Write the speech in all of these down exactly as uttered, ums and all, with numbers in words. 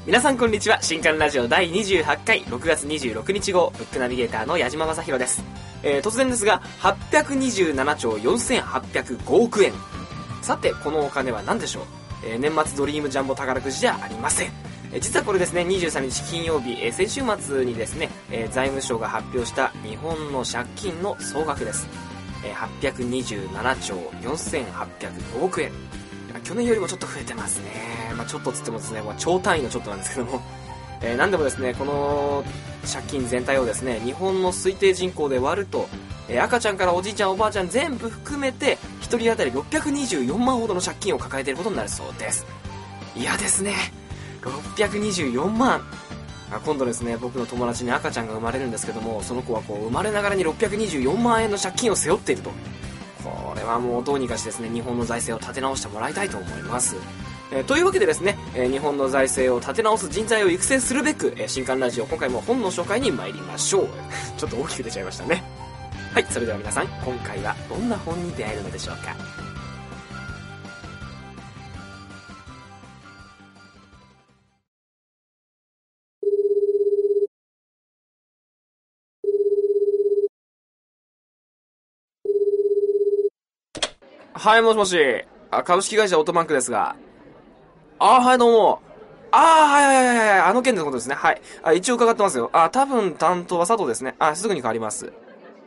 皆さんこんにちは。新刊ラジオだいにじゅうはちかいろくがつにじゅうろくにち号ブックナビゲーターの矢島正宏です。えー、突然ですがはっぴゃくにじゅうななちょうよんせんはっぴゃくごおくえん。さてこのお金は何でしょう。えー、年末ドリームジャンボ宝くじじゃありません。えー、実はこれですね、にじゅうさんにち金曜日、えー、先週末にですね、えー、財務省が発表した日本の借金の総額です。えー、はっぴゃくにじゅうななちょうよんせんはっぴゃくごおくえん。去年よりもちょっと増えてますね。まあ、ちょっとつってもですね、まあ、超単位のちょっとなんですけども、えー、なんでもですね、この借金全体をですね、日本の推定人口で割ると、えー、赤ちゃんからおじいちゃんおばあちゃん全部含めてひとり当たりろっぴゃくにじゅうよんまんほどの借金を抱えていることになるそうです。嫌ですね、ろっぴゃくにじゅうよんまん。あ、今度ですね、僕の友達に赤ちゃんが生まれるんですけども、その子はこう生まれながらにろっぴゃくにじゅうよんまんえんの借金を背負っていると。これはもうどうにかしてですね、日本の財政を立て直してもらいたいと思います。えー、というわけでですね、えー、日本の財政を立て直す人材を育成するべく、えー、新刊ラジオ、今回も本の紹介に参りましょう。ちょっと大きく出ちゃいましたね。はい、それでは皆さん、今回はどんな本に出会えるのでしょうか。はい、もしもし。あ、株式会社オートバンクですが。あ、はい、どうも。ああ、はいはいはいはい、あの件のことですね。はい。あ、一応伺ってますよ。あ、多分担当は佐藤ですね。あ、すぐに変わります。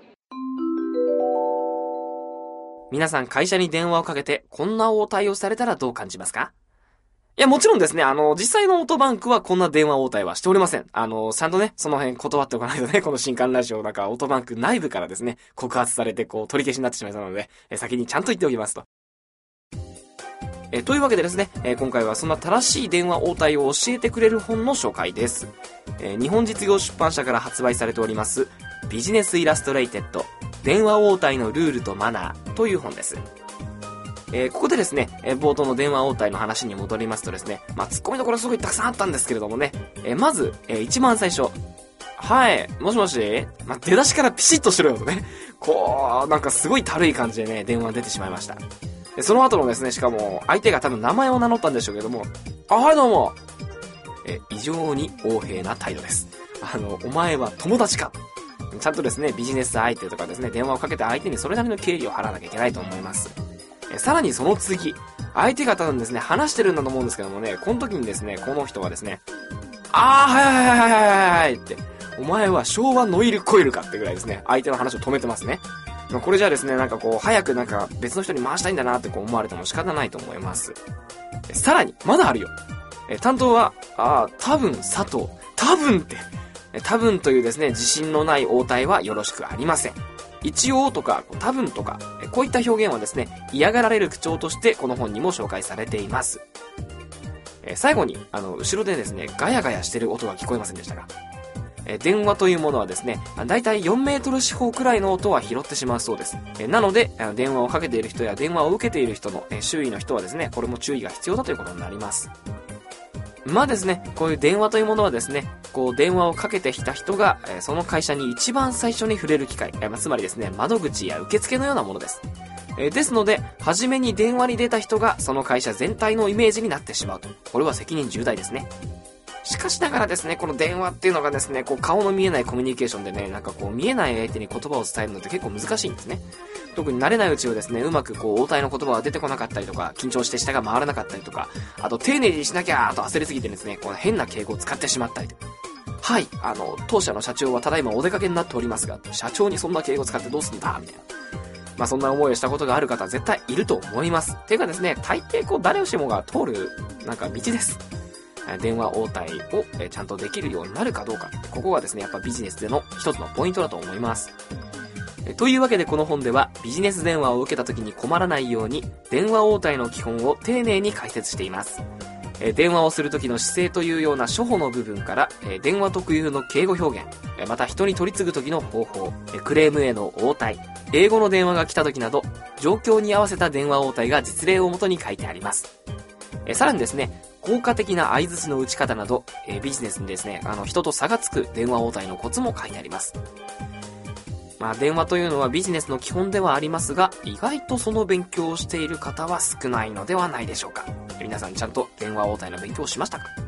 皆さん会社に電話をかけてこんな応対をされたらどう感じますか？いや、もちろんですね、あの、実際のオートバンクはこんな電話応対はしておりません。あの、ちゃんとね、その辺断っておかないとね、この新刊ラジオなんかオートバンク内部からですね、告発されてこう取り消しになってしまいそうなので、え先にちゃんと言っておきますと。えというわけでですね、え今回はそんな正しい電話応対を教えてくれる本の紹介です。え日本実業出版社から発売されておりますビジネスイラストレイテッド電話応対のルールとマナーという本です。えー、ここでですね、えー、冒頭の電話応対の話に戻りますとですね、まあ、ツッコミどころすごいたくさんあったんですけれどもね、えー、まず、えー、一番最初、はい、もしもし、まあ、出だしからピシッとしろよとね、こう、なんかすごいたるい感じでね、電話出てしまいました。でその後のですね、しかも、相手が多分名前を名乗ったんでしょうけども、あ、はいどうも、えー、異常に横柄な態度です。あの、お前は友達か。ちゃんとですね、ビジネス相手とかですね、電話をかけた相手にそれなりの敬意を払わなきゃいけないと思います。さらにその次、相手が多分ですね、話してるんだと思うんですけどもね、この時にですね、この人はですね、あー、はいはいはいはいはいはいって、お前は昭和ノイルコイルかってぐらいですね、相手の話を止めてますね。これじゃあですね、なんかこう、早くなんか別の人に回したいんだなってこう思われても仕方ないと思います。さらに、まだあるよ。え担当は、あー、多分佐藤。多分って。多分というですね、自信のない応対はよろしくありません。一応とか多分とかこういった表現はですね、嫌がられる口調としてこの本にも紹介されています。え最後にあの後ろでですね、ガヤガヤしてる音が聞こえませんでしたか？え電話というものはですね、だいたいよんメートル四方くらいの音は拾ってしまうそうです。えなので電話をかけている人や電話を受けている人のえ周囲の人はですね、これも注意が必要だということになります。まあですね、こういう電話というものはですね、こう電話をかけてきた人が、えー、その会社に一番最初に触れる機会、えーまあ、つまりですね、窓口や受付のようなものです。えー、ですので、初めに電話に出た人がその会社全体のイメージになってしまうと。これは責任重大ですね。しかしながらですね、この電話っていうのがですね、こう顔の見えないコミュニケーションでね、なんかこう見えない相手に言葉を伝えるのって結構難しいんですね。特に慣れないうちはですね、うまくこう応対の言葉が出てこなかったりとか、緊張して下が回らなかったりとか、あと丁寧にしなきゃーと焦りすぎてですね、こう変な敬語を使ってしまったりとか。はい、あの、当社の社長はただいまお出かけになっておりますが、社長にそんな敬語使ってどうすんだみたいな。まあそんな思いをしたことがある方は絶対いると思います。ていうかですね、大抵こう誰しもが通る、なんか道です。電話応対をちゃんとできるようになるかどうか。ここがですね、やっぱビジネスでの一つのポイントだと思います。というわけでこの本ではビジネス電話を受けた時に困らないように電話応対の基本を丁寧に解説しています。電話をする時の姿勢というような初歩の部分から電話特有の敬語表現、また人に取り次ぐ時の方法、クレームへの応対、英語の電話が来た時など状況に合わせた電話応対が実例をもとに書いてあります。さらにですね、効果的な相槌の打ち方などビジネスにですね、あの人と差がつく電話応対のコツも書いてあります。まあ電話というのはビジネスの基本ではありますが、意外とその勉強をしている方は少ないのではないでしょうか。皆さんちゃんと電話応対の勉強をしましたか？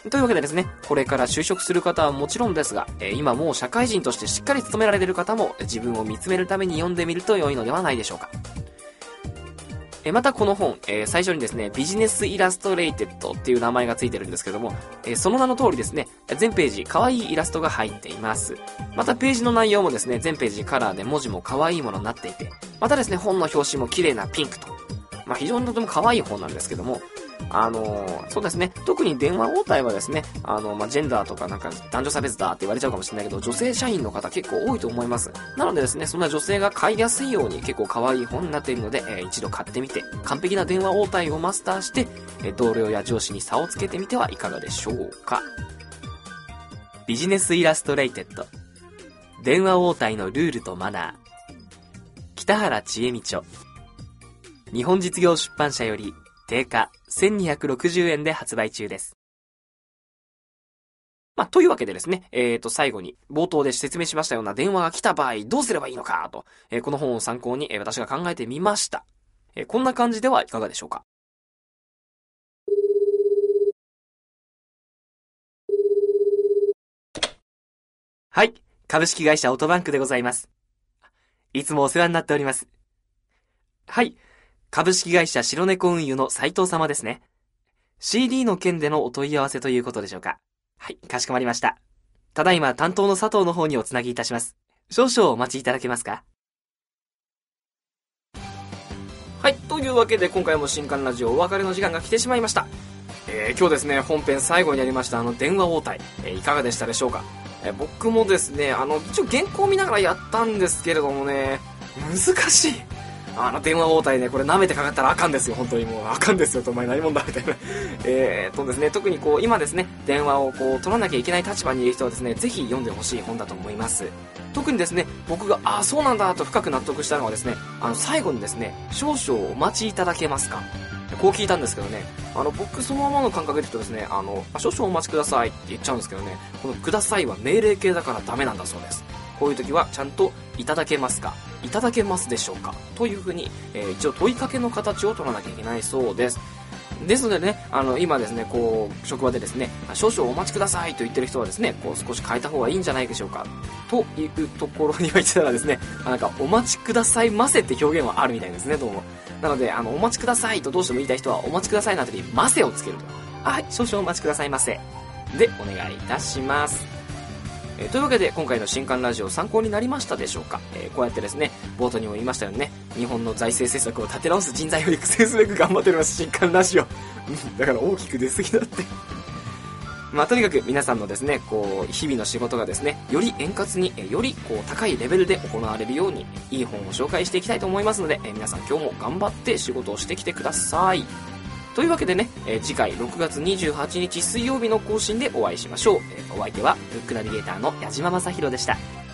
というわけでですね、これから就職する方はもちろんですが、えー、今もう社会人としてしっかり勤められている方も自分を見つめるために読んでみると良いのではないでしょうか。えまたこの本、えー、最初にですね、ビジネスイラストレイテッドっていう名前がついてるんですけども、えー、その名の通りですね、全ページ可愛いイラストが入っています。またページの内容もですね、全ページカラーで文字も可愛いものになっていて、またですね、本の表紙も綺麗なピンクと、まあ非常にとても可愛い本なんですけども、あのー、そうですね、特に電話応対はですね、あの、まあ、ジェンダーとかなんか男女差別だって言われちゃうかもしれないけど、女性社員の方結構多いと思います。なのでですね、そんな女性が買いやすいように結構可愛い本になっているので、えー、一度買ってみて、完璧な電話応対をマスターして、えー、同僚や上司に差をつけてみてはいかがでしょうか。ビジネスイラストレイテッド。電話応対のルールとマナー。北原千恵美著。日本実業出版社より、定価せんにひゃくろくじゅうえんで発売中です。まあ、というわけでですね、えーと、最後に冒頭で説明しましたような電話が来た場合どうすればいいのかと、えー、この本を参考に、えー、私が考えてみました。えー、こんな感じではいかがでしょうか。はい、株式会社オトバンクでございます。いつもお世話になっております。はい。株式会社白猫運輸の斉藤様ですね。シーディー の件でのお問い合わせということでしょうか。はい、かしこまりました。ただいま担当の佐藤の方におつなぎいたします。少々お待ちいただけますか。はい、というわけで今回も新刊ラジオお別れの時間が来てしまいました。えー、今日ですね、本編最後にやりましたあの電話応対、えー、いかがでしたでしょうか。えー、僕もですね、あの、一応原稿見ながらやったんですけれどもね、難しい。あの電話応対ね、これ舐めてかかったらあかんですよ、本当にもうあかんですよと、お前何者だみたいなえーっとですね、特にこう今ですね、電話をこう取らなきゃいけない立場にいる人はですね、ぜひ読んでほしい本だと思います。特にですね、僕がああそうなんだと深く納得したのはですね、あの最後にですね、少々お待ちいただけますか、こう聞いたんですけどね、あの僕そのままの感覚で言うとですね、あの少々お待ちくださいって言っちゃうんですけどね、このくださいは命令形だからダメなんだそうです。こういう時はちゃんといただけますか、いただけますでしょうかというふうに、えー、一応問いかけの形を取らなきゃいけないそうです。ですのでね、あの今ですね、こう職場でですね、少々お待ちくださいと言ってる人はですね、こう少し変えた方がいいんじゃないでしょうかというところには言ってたらですね、なんかお待ちくださいませって表現はあるみたいですね、どうも。なので、あのお待ちくださいとどうしても言いたい人はお待ちくださいの後にませをつけると、はい、少々お待ちくださいませでお願いいたします。えー、というわけで今回の新刊ラジオ参考になりましたでしょうか。えー、こうやってですね、冒頭にも言いましたよね、日本の財政政策を立て直す人材を育成すべく頑張っております新刊ラジオだから大きく出過ぎだってまあとにかく皆さんのですね、こう日々の仕事がですね、より円滑に、えー、よりこう高いレベルで行われるようにいい本を紹介していきたいと思いますので、えー、皆さん今日も頑張って仕事をしてきてください。というわけでね、えー、次回ろくがつにじゅうはちにち水曜日の更新でお会いしましょう。えー、お相手はブックナビゲーターの矢島正宏でした。